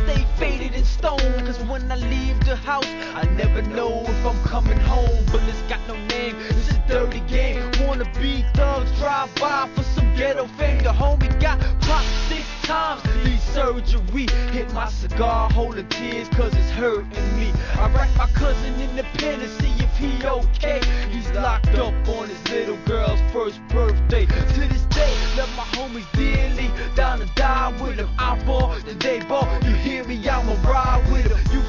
stay faded in stone, cause when I leave the house, I never know if I'm coming home. Bullets got no name, it's a dirty game. Wanna be thugs, drive by for some ghetto fame. The homie got popped 6 times, need surgery. Hit my cigar, holding tears cause it's hurting me. I write my cousin in the pen to see if he okay. He's locked up on his little girl's first birthday. To this day, love my homies dearly, down to die with him. I ball, then they ball.